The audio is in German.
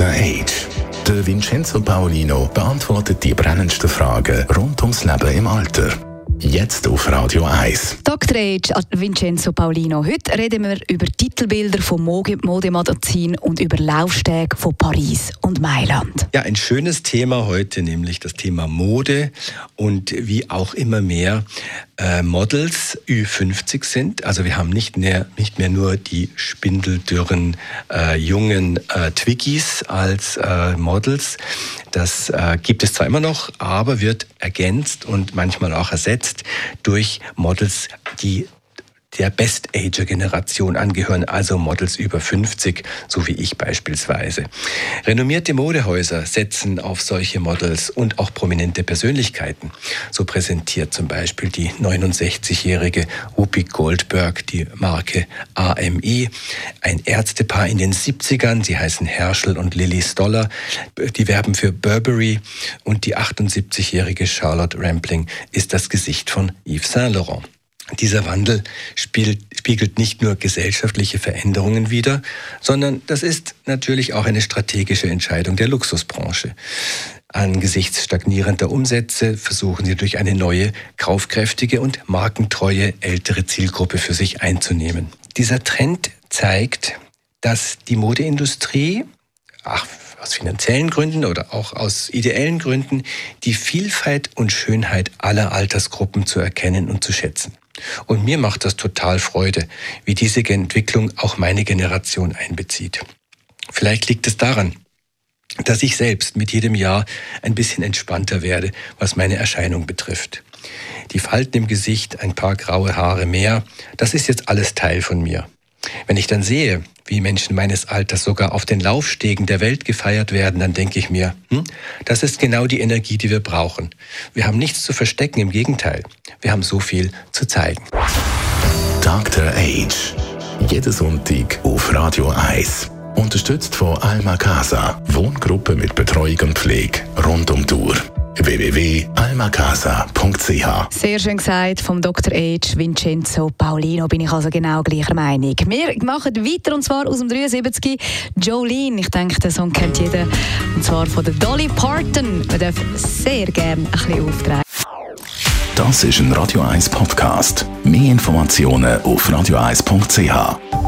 Dr. Age. Der Vincenzo Paolino beantwortet die brennendsten Fragen rund ums Leben im Alter. Jetzt auf Radio 1. Dr. Age, Vincenzo Paolino. Heute reden wir über Titelbilder vom Modemagazin und über Laufstege von Paris und Mailand. Ja, ein schönes Thema heute, nämlich das Thema Mode und wie auch immer mehr Models Ü50 sind. Also wir haben nicht mehr nur die spindeldürren jungen Twiggies als Models. Das gibt es zwar immer noch, aber wird ergänzt und manchmal auch ersetzt durch Models, die der Best-Ager-Generation angehören, also Models über 50, so wie ich beispielsweise. Renommierte Modehäuser setzen auf solche Models und auch prominente Persönlichkeiten. So präsentiert zum Beispiel die 69-jährige Whoopi Goldberg die Marke AME. Ein Ärztepaar in den 70ern, sie heißen Herschel und Lily Stoller, die werben für Burberry, und die 78-jährige Charlotte Rampling ist das Gesicht von Yves Saint Laurent. Dieser Wandel spiegelt nicht nur gesellschaftliche Veränderungen wider, sondern das ist natürlich auch eine strategische Entscheidung der Luxusbranche. Angesichts stagnierender Umsätze versuchen sie durch eine neue, kaufkräftige und markentreue ältere Zielgruppe für sich einzunehmen. Dieser Trend zeigt, dass die Modeindustrie, aus finanziellen Gründen oder auch aus ideellen Gründen, die Vielfalt und Schönheit aller Altersgruppen zu erkennen und zu schätzen. Und mir macht das total Freude, wie diese Entwicklung auch meine Generation einbezieht. Vielleicht liegt es daran, dass ich selbst mit jedem Jahr ein bisschen entspannter werde, was meine Erscheinung betrifft. Die Falten im Gesicht, ein paar graue Haare mehr, das ist jetzt alles Teil von mir. Wenn ich dann sehe, wie Menschen meines Alters sogar auf den Laufstegen der Welt gefeiert werden, dann denke ich mir, das ist genau die Energie, die wir brauchen. Wir haben nichts zu verstecken, im Gegenteil. Wir haben so viel zu zeigen. Dr. Age. Jeden Sonntag auf Radio 1. Unterstützt von Alma Casa. Wohngruppe mit Betreuung und Pflege rund um die Uhr. www.almacasa.ch. Sehr schön gesagt vom Dr. Age, Vincenzo Paolino, bin ich also genau gleicher Meinung. Wir machen weiter, und zwar aus dem 73, Jolene. Ich denke, den Song kennt jeder, und zwar von der Dolly Parton. Man darf sehr gerne ein bisschen auftreten. Das ist ein Radio 1 Podcast. Mehr Informationen auf radio1.ch.